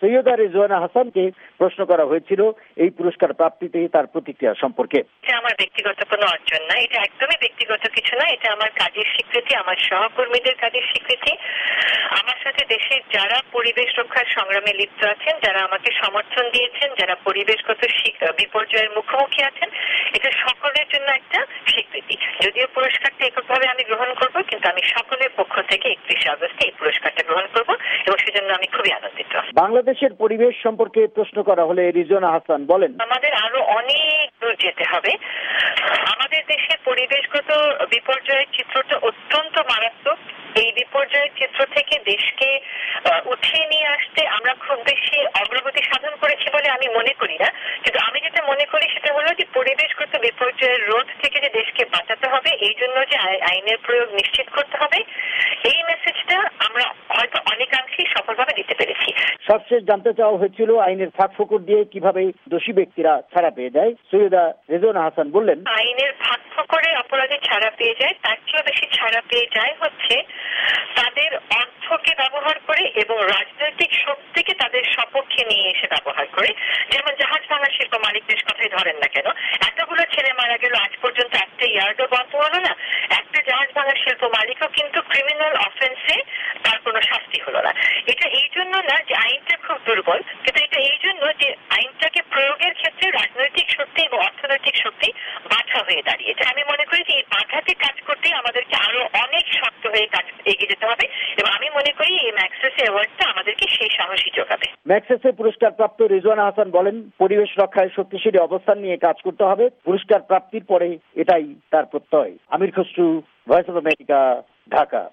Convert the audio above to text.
সৈয়দা রেজওয়ানা হাসানকে প্রশ্ন করা হয়েছিল এই পুরস্কার প্রাপ্তিতে তার প্রতিক্রিয়া সম্পর্কে। এটা আমার ব্যক্তিগত কোনো অর্জন না, এটা একদমই ব্যক্তিগত কিছু না, এটা আমার কাজের স্বীকৃতি, আমার সহকর্মীদের কাজের স্বীকৃতি, আমার সাথে দেশের যারা পরিবেশ রক্ষার সংগ্রামে লিপ্ত আছেন, যারা আমাকে সমর্থন দিয়েছেন, যারা পরিবেশগত বিপর্যয়ের মুখোমুখি আছেন, এটা সকলের জন্য একটা স্বীকৃতি। যদিও পুরস্কারটা এককভাবে আমি গ্রহণ করব, কিন্তু আমি সকলের পক্ষ থেকে 31 আগস্টে এই পুরস্কারটা গ্রহণ করব এবং সেজন্য আমি খুবই আনন্দিত। বাংলাদেশের পরিবেশ সম্পর্কে প্রশ্ন করা হলে রেজওয়ানা হাসান বলেন, আমাদের আরো অনেক দূর যেতে হবে। আমাদের দেশের পরিবেশগত বিপর্যয়ের চিত্রটা অত্যন্ত মারাত্মক। এই বিপর্যয়ের চিত্র থেকে দেশকে উঠিয়ে নিয়ে আসতে আমরা খুব বেশি অগ্রগতি সাধন করেছি বলে আমি মনে করি না, কিন্তু আমি যেটা মনে করি সেটা হলো যে পরিবেশগত বিপর্যয়ের রোধ থেকে যে দেশকে বাঁচাতে হবে, এই জন্য যে আইনের প্রয়োগ নিশ্চিত করতে হবে, এই মেসেজটা আমরা হয়তো অনেকাংশেই সফলভাবে দিতে পেরেছি। সবশেষ জানতে চাওয়া হয়েছিল আইনের ফাঁকফোকর দিয়ে কিভাবে দোষী ব্যক্তিরা ছাড়া পেয়ে যায়। সৈয়দা রেজওয়ানা হাসান বললেন, আইনের ফাঁকফোকরে অপরাধী ছাড়া পেয়ে যায়, তার চেয়েও বেশি ছাড়া পেয়ে যায় হচ্ছে তাদের অর্থকে ব্যবহার করে এবং রাজনৈতিক শক্তিকে তাদের সপক্ষে নিয়ে এসে ব্যবহার করে। যেমন জাহাজ ভাঙা শিল্প মালিকদের কথাই ধরেন না কেন, এতগুলো ছেলে মারা গেল, আজ পর্যন্ত একটা ইয়ার্ডও বন্ধ হলো না, একটা জাহাজ ভাঙা শিল্প মালিকও কিন্তু ক্রিমিনাল অফেন্সে তার কোনো শাস্তি হলো না। এটা এই জন্য না যে আইনটা খুব দুর্বল, কিন্তু এটা এই জন্য যে আইনটাকে প্রয়োগের ক্ষেত্রে রাজনৈতিক শক্তি এবং অর্থনৈতিক শক্তি বাধা হয়ে দাঁড়িয়েছে। আমি মনে করি যে এই বাধাতে কাজ করতে আমাদেরকে আরো অনেক শক্ত হয়ে কাজ এগিয়ে যেতে হবে এবং আমি মনে করি এই ম্যাক্সেসে অ্যাওয়ার্ডটা আমাদেরকে সেই সাহসী যোগাবে। ম্যাক্সেসে পুরস্কার প্রাপ্ত রেজওয়ানা হাসান বলেন, পরিবেশ রক্ষায় শক্তিশালী অবস্থান নিয়ে কাজ করতে হবে। পুরস্কার প্রাপ্তির পরে এটাই তার প্রত্যয়। Amir Khasru, voice of America, Dhaka.